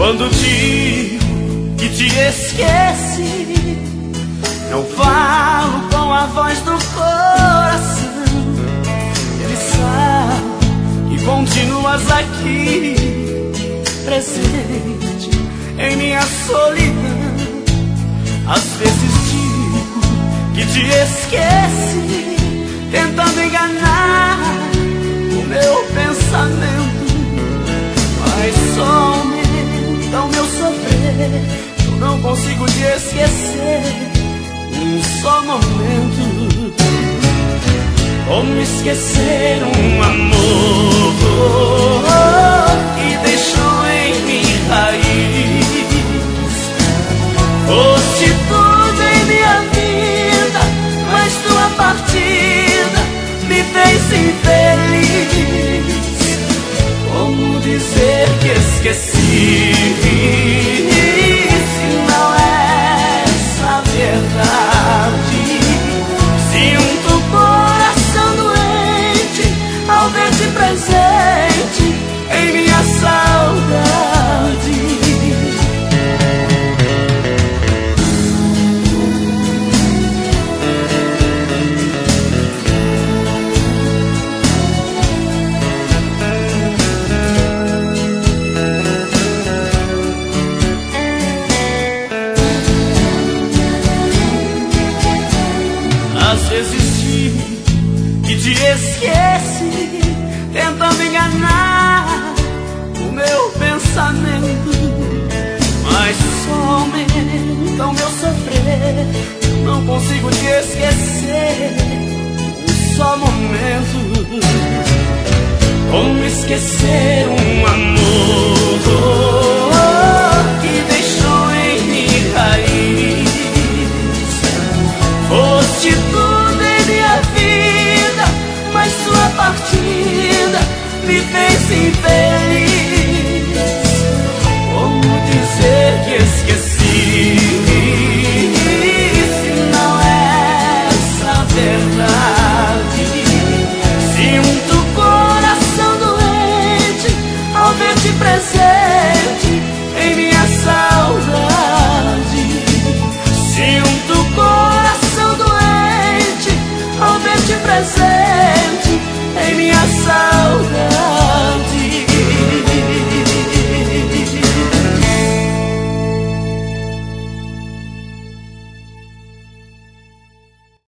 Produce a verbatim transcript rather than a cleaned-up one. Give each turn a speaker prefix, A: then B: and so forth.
A: Quando digo que te esqueci, não falo com a voz do coração. Ele sabe que continuas aqui, presente em minha solidão. Às vezes digo que te esqueci, tentando enganar o meu pensamento, mas só aumenta o meu sofrer. Eu não consigo te esquecer um só momento. Como esquecer um amor que deixou em mim raiz? Foste tudo em minha vida, mas tua partida me fez infeliz. Como dizer que esqueci, se não é essa verdade? Sinto o coração doente ao ver-te presente em minha saudade. Às vezes digo que te esqueci, tentando enganar o meu pensamento, mas só aumenta o meu sofrer. Não consigo te esquecer um só momento. Como esquecer um amor que deixou em mim raiz? Foste tudo em minha vida, mas sua partida me fez infeliz.